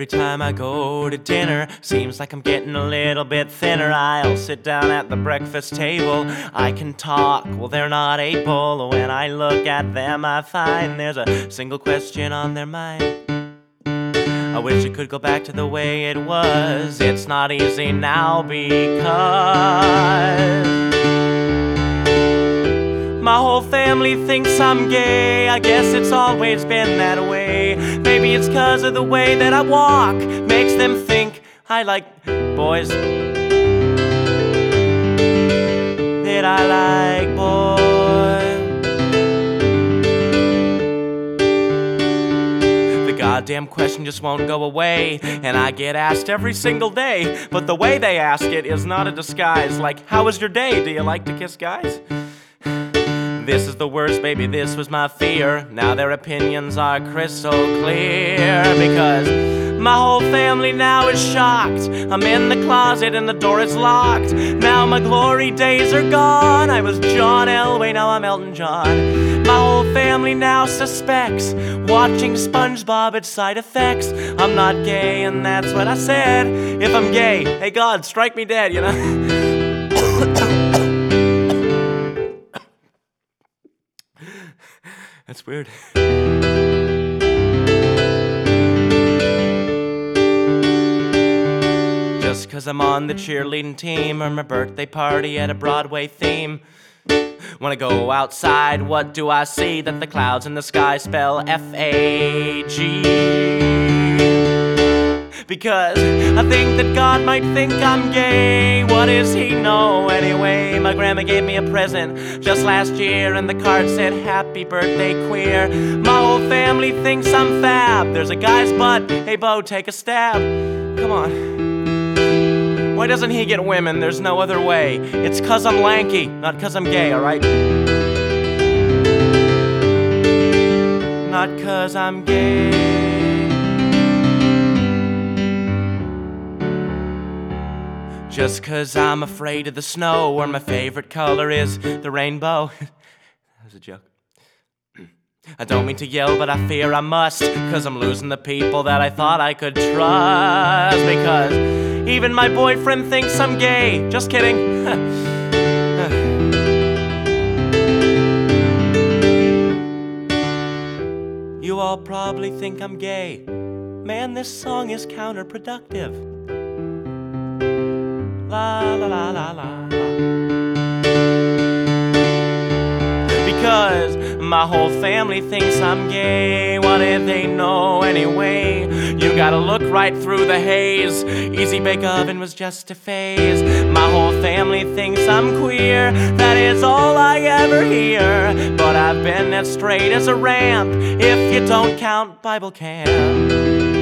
time I go to dinner, seems like I'm getting a little bit thinner. I'll sit down at the breakfast table, I can talk, well they're not able. When I look at them I find there's a single question on their mind. I wish it could go back to the way it was. It's not easy now because my whole family thinks I'm gay. I guess it's always been that way. Maybe it's 'cause of the way that I walk, makes them think I like boys. That I like boys. The goddamn question just won't go away, and I get asked every single day. But the way they ask it is not a disguise. Like, how was your day? Do you like to kiss guys? This is the worst, baby, this was my fear. Now their opinions are crystal clear, because my whole family now is shocked. I'm in the closet and the door is locked. Now my glory days are gone. I was John Elway, now I'm Elton John. My whole family now suspects watching SpongeBob had side effects. I'm not gay and that's what I said. If I'm gay, hey God, strike me dead, you know? That's weird. Just 'cause I'm on the cheerleading team, or my birthday party at a Broadway theme. When I go outside, what do I see? That the clouds in the sky spell F-A-G. Because I think that God might think I'm gay. What does he know anyway? My grandma gave me a present just last year, and the card said, "Happy birthday, queer." My whole family thinks I'm fab. There's a guy's butt, hey Bo, take a stab. Come on. Why doesn't he get women? There's no other way. It's 'cause I'm lanky, not 'cause I'm gay, alright? Not 'cause I'm gay. Just 'cause I'm afraid of the snow, or my favorite color is the rainbow. That was a joke. I don't mean to yell, but I fear I must, 'cause I'm losing the people that I thought I could trust. Because even my boyfriend thinks I'm gay. Just kidding. You all probably think I'm gay. Man, this song is counterproductive. La la la la la la. Because my whole family thinks I'm gay. What did they know anyway? You gotta look right through the haze. Easy Bake Oven was just a phase. My whole family thinks I'm queer. That is all I ever hear. But I've been as straight as a ramp, if you don't count Bible camp.